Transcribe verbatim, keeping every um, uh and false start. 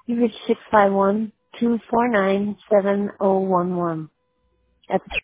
You reached six five one, two four nine, seven zero one one. At the